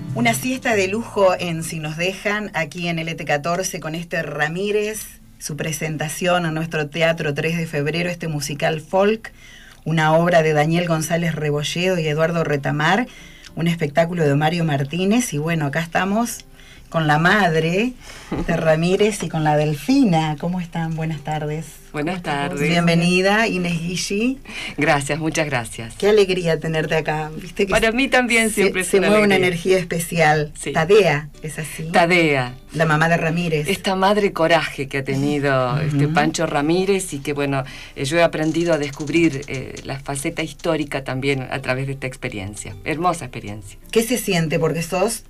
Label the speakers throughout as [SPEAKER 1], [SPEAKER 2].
[SPEAKER 1] Una siesta de lujo en Si Nos Dejan, aquí en LT14 con Esther Ramírez, su presentación en nuestro Teatro 3 de Febrero, este musical folk, una obra de Daniel González Rebolledo y Eduardo Retamar, un espectáculo de Mario Martínez, y bueno, acá estamos con la madre de Ramírez y con la Delfina. ¿Cómo están? Buenas tardes.
[SPEAKER 2] Buenas tardes.
[SPEAKER 1] Bienvenida, Inés Guilly.
[SPEAKER 2] Gracias, muchas gracias.
[SPEAKER 1] Qué alegría tenerte acá. ¿Viste que
[SPEAKER 2] para mí también siempre
[SPEAKER 1] se mueve una energía especial.
[SPEAKER 2] Sí.
[SPEAKER 1] Tadea, ¿es así?
[SPEAKER 2] Tadea.
[SPEAKER 1] La mamá de Ramírez.
[SPEAKER 2] Esta madre coraje que ha tenido Pancho Ramírez, y que bueno, yo he aprendido a descubrir la faceta histórica también a través de esta experiencia. Hermosa experiencia.
[SPEAKER 1] ¿Qué se siente? Porque sos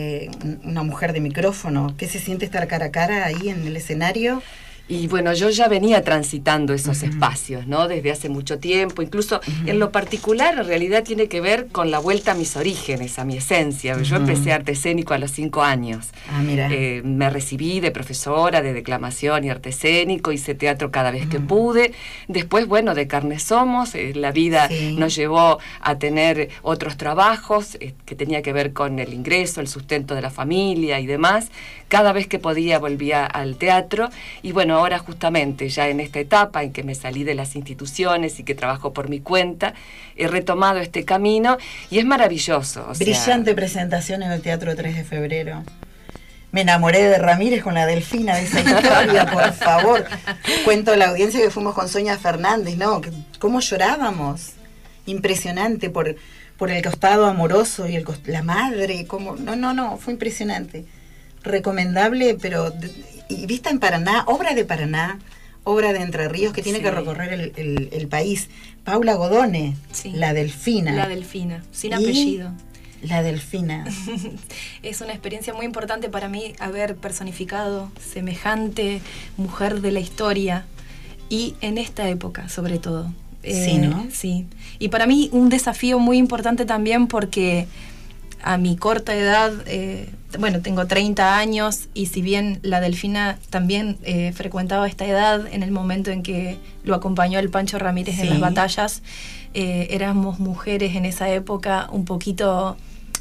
[SPEAKER 1] una mujer de micrófono. ¿Qué se siente estar cara a cara ahí en el escenario?
[SPEAKER 2] Y bueno, yo ya venía transitando esos espacios, ¿no? Desde hace mucho tiempo, incluso en lo particular, en realidad tiene que ver con la vuelta a mis orígenes, a mi esencia. Yo empecé arte escénico a los 5 años.
[SPEAKER 1] Ah, mira.
[SPEAKER 2] Me recibí de profesora de declamación y arte escénico, hice teatro cada vez que pude. Después, bueno, de carne somos, la vida nos llevó a tener otros trabajos que tenía que ver con el ingreso, el sustento de la familia y demás. Cada vez que podía volvía al teatro, y bueno, ahora justamente ya en esta etapa en que me salí de las instituciones y que trabajo por mi cuenta, he retomado este camino y es maravilloso.
[SPEAKER 1] Brillante presentación en el Teatro 3 de Febrero. Me enamoré de Ramírez con la Delfina, de esa historia, por favor. Cuento a la audiencia que fuimos con Sonia Fernández, ¿no? ¿Cómo llorábamos? Impresionante por el costado amoroso y la madre. ¿Cómo? No, fue impresionante. Recomendable, pero y vista en Paraná, obra de Paraná, obra de Entre Ríos, que tiene que recorrer el país. Paula Godone, la Delfina.
[SPEAKER 3] La Delfina, sin apellido.
[SPEAKER 1] La Delfina.
[SPEAKER 3] Es una experiencia muy importante para mí haber personificado semejante mujer de la historia, y en esta época sobre todo.
[SPEAKER 1] Sí, ¿no?
[SPEAKER 3] Sí. Y para mí un desafío muy importante también, porque a mi corta edad, bueno, tengo 30 años, y si bien la Delfina también frecuentaba esta edad en el momento en que lo acompañó el Pancho Ramírez en las batallas, éramos mujeres en esa época un poquito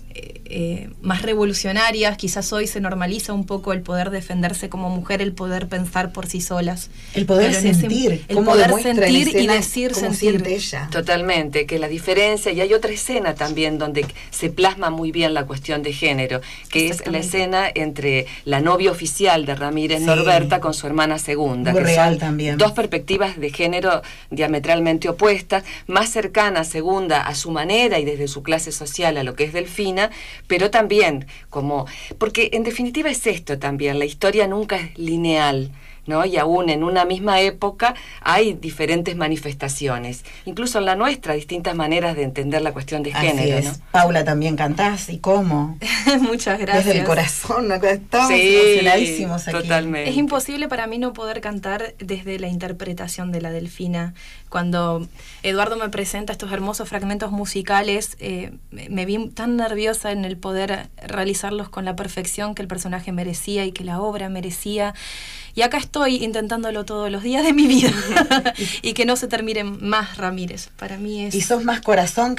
[SPEAKER 3] más revolucionarias. Quizás hoy se normaliza un poco el poder defenderse como mujer, el poder pensar por sí solas,
[SPEAKER 1] el poder sentir,
[SPEAKER 3] el poder sentir y decir sentir
[SPEAKER 1] ella.
[SPEAKER 2] Totalmente, que la diferencia, y hay otra escena también donde se plasma muy bien la cuestión de género, que es la escena entre la novia oficial de Ramírez, Norberta, con su hermana Segunda,
[SPEAKER 1] muy
[SPEAKER 2] que
[SPEAKER 1] real
[SPEAKER 2] son
[SPEAKER 1] también.
[SPEAKER 2] Dos perspectivas de género diametralmente opuestas, más cercana Segunda a su manera y desde su clase social a lo que es Delfina, pero también porque en definitiva es esto también, la historia nunca es lineal, ¿no? Y aún en una misma época hay diferentes manifestaciones, incluso en la nuestra, distintas maneras de entender la cuestión de género, ¿no?
[SPEAKER 1] Paula, también cantás, ¿y cómo?
[SPEAKER 3] Muchas gracias.
[SPEAKER 1] Desde el corazón, estamos emocionadísimos aquí.
[SPEAKER 2] Totalmente.
[SPEAKER 3] Es imposible para mí no poder cantar desde la interpretación de la Delfina. Cuando Eduardo me presenta estos hermosos fragmentos musicales, me vi tan nerviosa en el poder realizarlos con la perfección que el personaje merecía y que la obra merecía. Y acá estoy intentándolo todos los días de mi vida y que no se termine más Ramírez. Para mí es...
[SPEAKER 1] Y sos más corazón que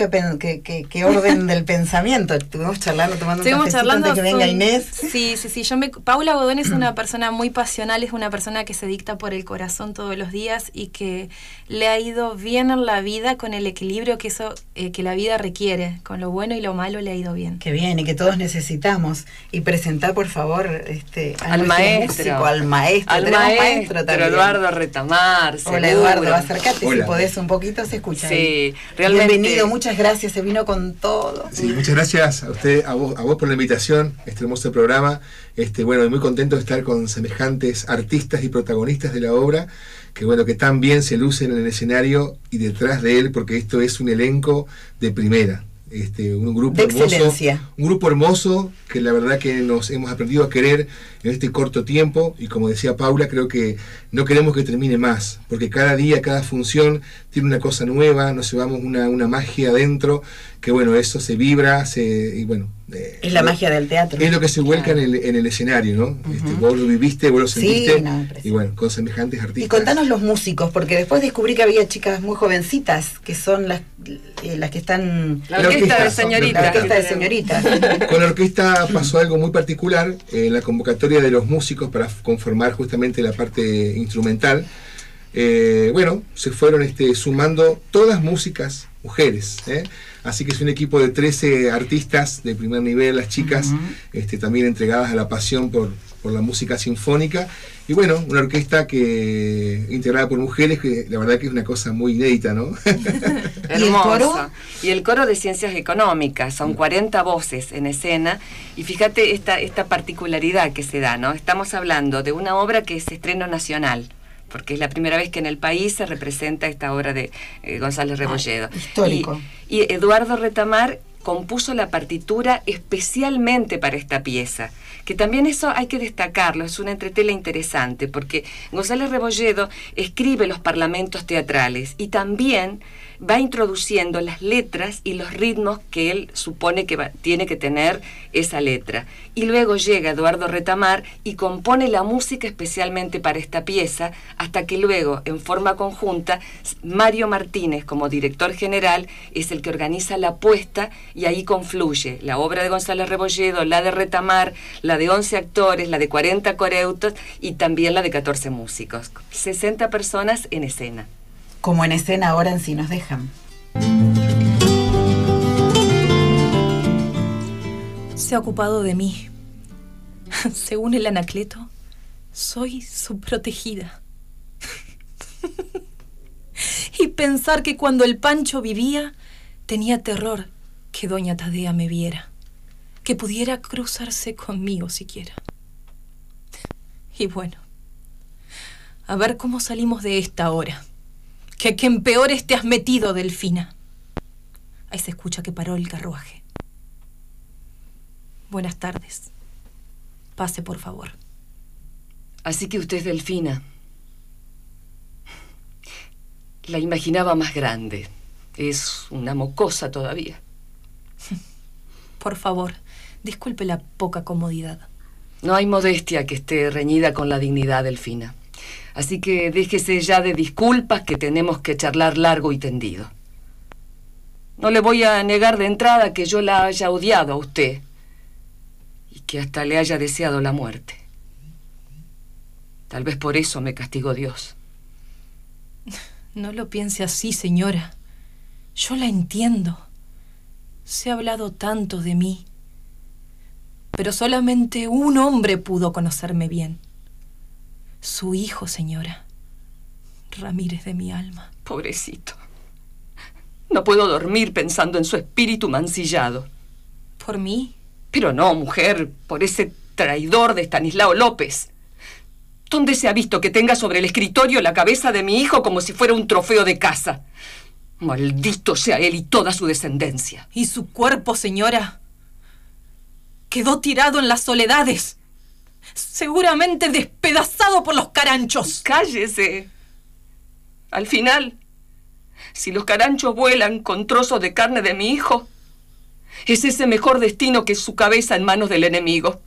[SPEAKER 1] orden del pensamiento. Estuvimos charlando, tomando un cafecito antes que venga Inés.
[SPEAKER 3] Sí. Paula Godone es una persona muy pasional, es una persona que se dicta por el corazón todos los días y que le ha ido bien en la vida con el equilibrio que la vida requiere. Con lo bueno y lo malo le ha ido bien.
[SPEAKER 1] Qué bien, y que todos necesitamos. Y presentar, por favor,
[SPEAKER 2] al maestro.
[SPEAKER 1] Al maestro también.
[SPEAKER 2] Eduardo Retamar.
[SPEAKER 1] Hola, Eduardo, acércate. Hola. Si podés un poquito, se escucha.
[SPEAKER 2] Sí, realmente.
[SPEAKER 1] Bienvenido, muchas gracias, se vino con todo.
[SPEAKER 4] Sí, muchas gracias a usted, a vos por la invitación, este hermoso programa. Bueno, muy contento de estar con semejantes artistas y protagonistas de la obra, que tan bien se lucen en el escenario y detrás de él, porque esto es un elenco de primera. Un grupo
[SPEAKER 1] de
[SPEAKER 4] hermoso,
[SPEAKER 1] excelencia.
[SPEAKER 4] Un grupo hermoso que la verdad que nos hemos aprendido a querer en este corto tiempo, y como decía Paula, creo que no queremos que termine más, porque cada día, cada función tiene una cosa nueva, nos llevamos una magia adentro que bueno, eso se vibra, y bueno...
[SPEAKER 1] es la magia del teatro.
[SPEAKER 4] Es lo que se vuelca en el escenario, ¿no? Vos lo viviste, vos lo sentiste, sí, no, y bueno, con semejantes artistas.
[SPEAKER 1] Y contanos los músicos, porque después descubrí que había chicas muy jovencitas, que son las que están...
[SPEAKER 2] La orquesta de señoritas.
[SPEAKER 1] La orquesta de señoritas.
[SPEAKER 4] Con la orquesta pasó algo muy particular, en la convocatoria de los músicos para conformar justamente la parte instrumental. Bueno, se fueron sumando todas músicas mujeres, así que es un equipo de 13 artistas de primer nivel, las chicas, también entregadas a la pasión por la música sinfónica, y bueno, una orquesta integrada por mujeres, que la verdad que es una cosa muy inédita, ¿no?
[SPEAKER 2] Hermosa. Y el coro de Ciencias Económicas, son 40 voces en escena, y fíjate esta particularidad que se da, ¿no? Estamos hablando de una obra que es estreno nacional, porque es la primera vez que en el país se representa esta obra de González Rebolledo.
[SPEAKER 1] Histórico.
[SPEAKER 2] Y Eduardo Retamar compuso la partitura especialmente para esta pieza, que también eso hay que destacarlo, es una entretela interesante, porque González Rebolledo escribe los parlamentos teatrales y también va introduciendo las letras y los ritmos que él supone que tiene que tener esa letra. Y luego llega Eduardo Retamar y compone la música especialmente para esta pieza, hasta que luego, en forma conjunta, Mario Martínez, como director general, es el que organiza la puesta, y ahí confluye la obra de González Rebolledo, la de Retamar, la de 11 actores, la de 40 coreutos y también la de 14 músicos. 60 personas en escena.
[SPEAKER 1] Como en escena ahora en Si nos dejan.
[SPEAKER 3] Se ha ocupado de mí. Según el Anacleto, soy su protegida. Y pensar que cuando el Pancho vivía, tenía terror que doña Tadea me viera, que pudiera cruzarse conmigo siquiera. Y bueno, a ver cómo salimos de esta hora. Que en peores te has metido, Delfina. Ahí se escucha que paró el carruaje. Buenas tardes. Pase, por favor.
[SPEAKER 2] Así que usted es Delfina. La imaginaba más grande. Es una mocosa todavía.
[SPEAKER 3] Por favor, disculpe la poca comodidad.
[SPEAKER 2] No hay modestia que esté reñida con la dignidad, Delfina. Así que déjese ya de disculpas, que tenemos que charlar largo y tendido. No le voy a negar de entrada que yo la haya odiado a usted y que hasta le haya deseado la muerte. Tal vez por eso me castigó Dios.
[SPEAKER 3] No lo piense así, señora. Yo la entiendo. Se ha hablado tanto de mí. Pero solamente un hombre pudo conocerme bien. Su hijo, señora. Ramírez de mi alma.
[SPEAKER 2] Pobrecito. No puedo dormir pensando en su espíritu mancillado.
[SPEAKER 3] ¿Por mí?
[SPEAKER 2] Pero no, mujer, por ese traidor de Estanislao López. ¿Dónde se ha visto que tenga sobre el escritorio la cabeza de mi hijo como si fuera un trofeo de caza? Maldito sea él y toda su descendencia.
[SPEAKER 3] ¿Y su cuerpo, señora? Quedó tirado en las soledades. Seguramente despedazado por los caranchos.
[SPEAKER 2] Cállese. Al final, si los caranchos vuelan con trozos de carne de mi hijo, es ese mejor destino que su cabeza en manos del enemigo.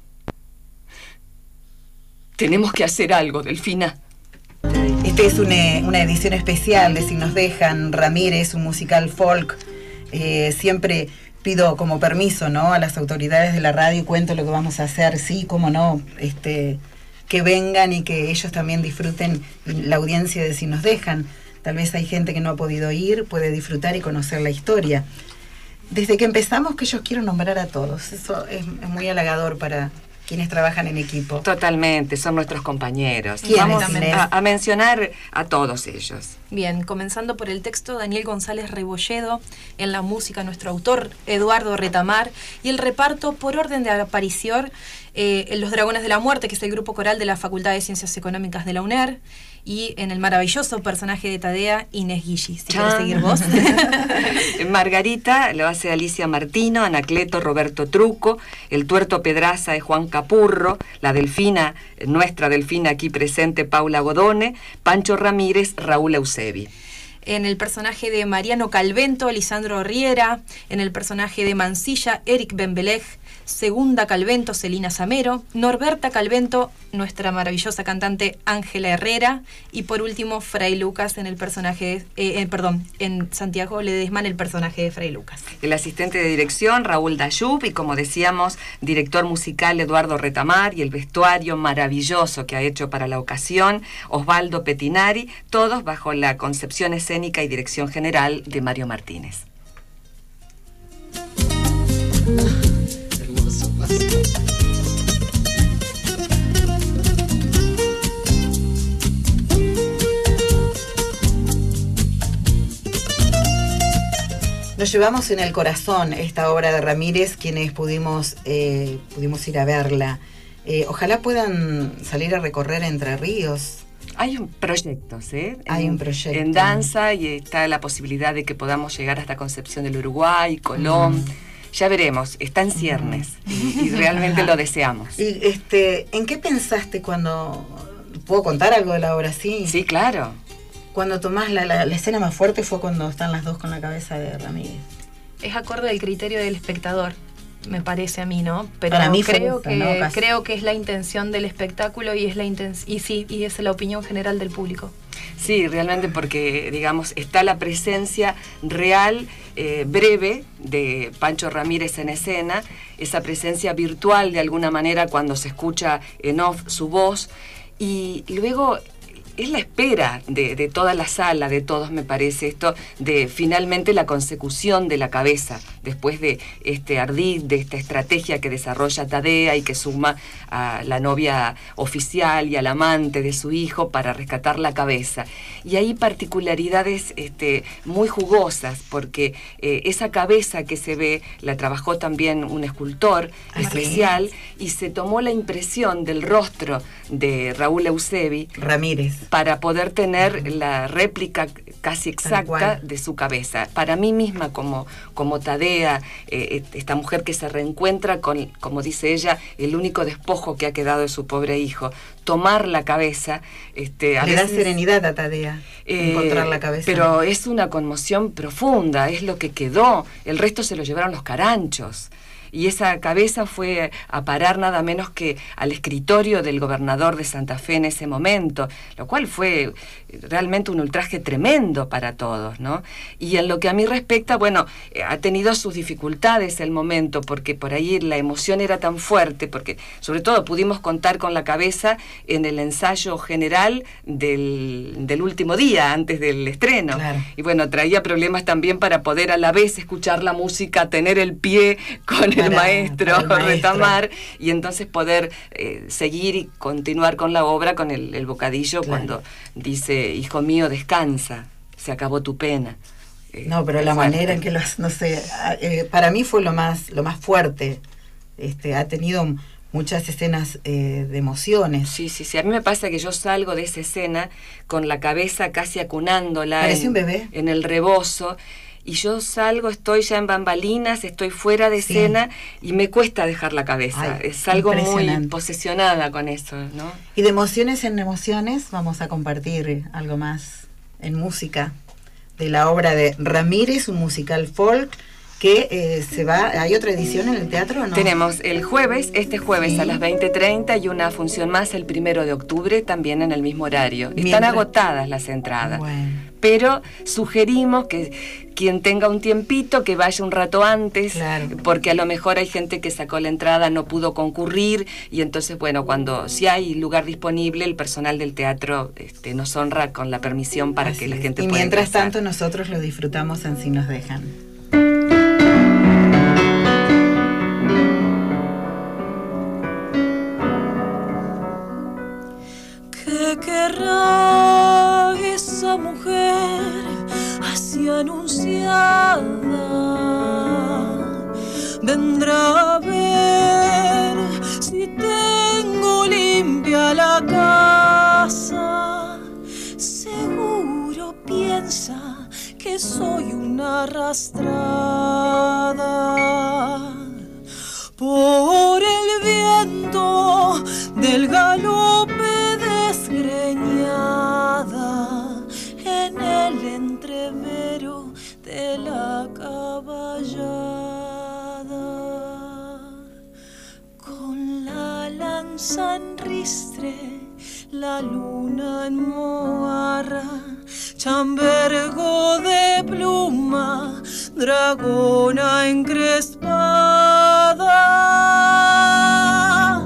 [SPEAKER 2] Tenemos que hacer algo, Delfina.
[SPEAKER 1] Esta es una edición especial de Si nos dejan, Ramírez, un musical folk. Siempre pido como permiso, ¿no?, a las autoridades de la radio y cuento lo que vamos a hacer, sí, cómo no, que vengan y que ellos también disfruten la audiencia de Si nos dejan. Tal vez hay gente que no ha podido ir, puede disfrutar y conocer la historia. Desde que empezamos que yo quiero nombrar a todos, eso es muy halagador para quienes trabajan en equipo.
[SPEAKER 2] Totalmente, son nuestros compañeros.
[SPEAKER 1] Vamos
[SPEAKER 2] a mencionar a todos ellos.
[SPEAKER 3] Bien, comenzando por el texto, Daniel González Rebolledo, en la música nuestro autor Eduardo Retamar, y el reparto por orden de aparición, Los Dragones de la Muerte, que es el grupo coral de la Facultad de Ciencias Económicas de la UNER, y en el maravilloso personaje de Tadea, Inés Guilly. Si quieres seguir vos.
[SPEAKER 2] Margarita lo hace Alicia Martino, Anacleto Roberto Truco, el tuerto Pedraza es Juan Capurro, la Delfina, nuestra Delfina aquí presente, Paula Godone, Pancho Ramírez, Raúl Eusebi.
[SPEAKER 3] en el personaje de Mariano Calvento, Lisandro Riera, en el personaje de Mansilla, Eric Benbelej, Segunda Calvento, Celina Zamero, Norberta Calvento, nuestra maravillosa cantante Ángela Herrera, y por último Fray Lucas en el personaje, en Santiago Ledesma en el personaje de Fray Lucas.
[SPEAKER 2] El asistente de dirección Raúl Dayub, y como decíamos, director musical Eduardo Retamar, y el vestuario maravilloso que ha hecho para la ocasión Osvaldo Petinari, todos bajo la concepción escénica y dirección general de Mario Martínez.
[SPEAKER 1] Nos llevamos en el corazón esta obra de Ramírez, quienes pudimos ir a verla. Ojalá puedan salir a recorrer Entre Ríos.
[SPEAKER 2] Hay un proyecto,
[SPEAKER 1] Hay un proyecto.
[SPEAKER 2] En danza, y está la posibilidad de que podamos llegar hasta Concepción del Uruguay, Colón. Ya veremos, está en ciernes y realmente lo deseamos.
[SPEAKER 1] ¿Y en qué pensaste cuando... ¿Puedo contar algo de la obra?
[SPEAKER 2] Sí, claro.
[SPEAKER 1] Cuando tomás la escena más fuerte fue cuando están las dos con la cabeza de Ramírez.
[SPEAKER 3] Es acorde al criterio del espectador, me parece a mí, ¿no? Pero
[SPEAKER 1] para mí
[SPEAKER 3] creo que es la intención del espectáculo y es la opinión general del público.
[SPEAKER 2] Sí, realmente, porque, digamos, está la presencia real, breve, de Pancho Ramírez en escena, esa presencia virtual de alguna manera cuando se escucha en off su voz, y luego es la espera de toda la sala, de todos, me parece, esto de finalmente la consecución de la cabeza, después de este ardid, de esta estrategia que desarrolla Tadea y que suma a la novia oficial y al amante de su hijo para rescatar la cabeza. Y hay particularidades muy jugosas, porque esa cabeza que se ve la trabajó también un escultor especial, y se tomó la impresión del rostro de Raúl Eusebi
[SPEAKER 1] Ramírez
[SPEAKER 2] para poder tener la réplica casi exacta de su cabeza. Para mí misma, como Tadea, esta mujer que se reencuentra con, como dice ella, el único despojo que ha quedado de su pobre hijo, tomar la cabeza...
[SPEAKER 1] Le da serenidad a Tadea encontrar la cabeza.
[SPEAKER 2] Pero es una conmoción profunda, es lo que quedó. El resto se lo llevaron los caranchos. Y esa cabeza fue a parar nada menos que al escritorio del gobernador de Santa Fe en ese momento, lo cual fue realmente un ultraje tremendo para todos, ¿no? Y en lo que a mí respecta, bueno, ha tenido sus dificultades el momento, porque por ahí la emoción era tan fuerte, porque sobre todo pudimos contar con la cabeza en el ensayo general del último día, antes del estreno.
[SPEAKER 1] Claro.
[SPEAKER 2] Y bueno, traía problemas también para poder a la vez escuchar la música, tener el pie con el maestro Retamar, y entonces poder seguir y continuar con la obra, con el bocadillo, claro, cuando dice: hijo mío, descansa, se acabó tu pena.
[SPEAKER 1] No, pero la manera en que no sé, para mí fue lo más fuerte. Ha tenido muchas escenas de emociones.
[SPEAKER 2] Sí. A mí me pasa que yo salgo de esa escena con la cabeza casi acunándola.
[SPEAKER 1] Parece un bebé.
[SPEAKER 2] En el rebozo. Y yo salgo, estoy ya en bambalinas, estoy fuera de escena, y me cuesta dejar la cabeza.
[SPEAKER 1] Ay,
[SPEAKER 2] es algo muy posesionada con eso, ¿no?
[SPEAKER 1] Y de emociones en emociones vamos a compartir algo más en música de la obra de Ramírez, un musical folk que ¿hay otra edición en el teatro o no?
[SPEAKER 2] Tenemos el jueves, este jueves a las 20:30, y una función más el 1 de octubre, también en el mismo horario. Están agotadas las entradas.
[SPEAKER 1] Bueno.
[SPEAKER 2] Pero sugerimos que quien tenga un tiempito, que vaya un rato antes,
[SPEAKER 1] claro,
[SPEAKER 2] porque a lo mejor hay gente que sacó la entrada, no pudo concurrir, y entonces, bueno, si hay lugar disponible, el personal del teatro nos honra con la permisión para que la gente pueda.
[SPEAKER 1] Y mientras
[SPEAKER 2] ingresar.
[SPEAKER 1] tanto nosotros lo disfrutamos en Si Nos Dejan.
[SPEAKER 5] ¿Qué querrá esa mujer así anunciada? Vendrá a ver si tengo limpia la casa. Seguro piensa que soy una arrastrada por el viento del galope desgreñada en el entrever. onza en ristre, la luna en moarra, chambergo de pluma, dragona encrespada.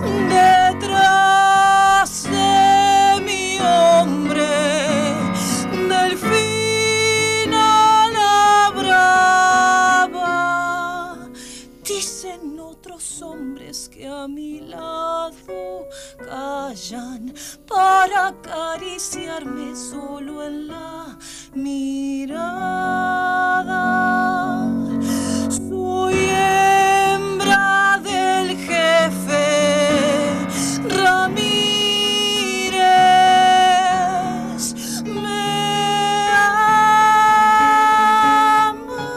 [SPEAKER 5] Detrás de mi hombre, delfina la brava, dicen otros hombres que a mi lado callan para acariciarme solo en la mirada. Soy hembra del jefe Ramírez, me ama.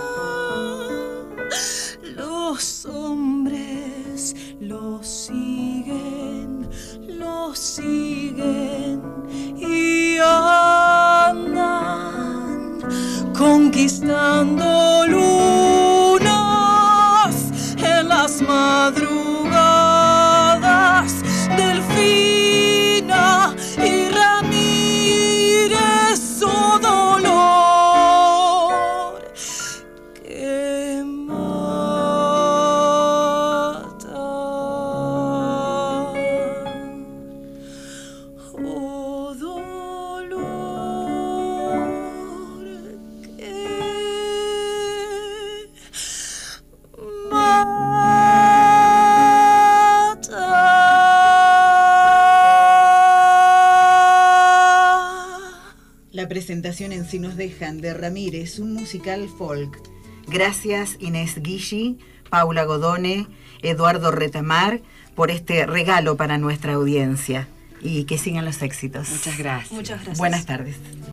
[SPEAKER 5] Los hombres lo siguen y andan conquistando lunas en las madrugadas. Delfina y Ramírez, oh dolor que mata, oh dolor que
[SPEAKER 1] La presentación en Si nos dejan de Ramírez, un musical folk. Gracias Inés Guilly, Paula Godone, Eduardo Retamar por este regalo para nuestra audiencia y que sigan los éxitos.
[SPEAKER 2] Muchas gracias.
[SPEAKER 3] Muchas gracias.
[SPEAKER 1] Buenas tardes.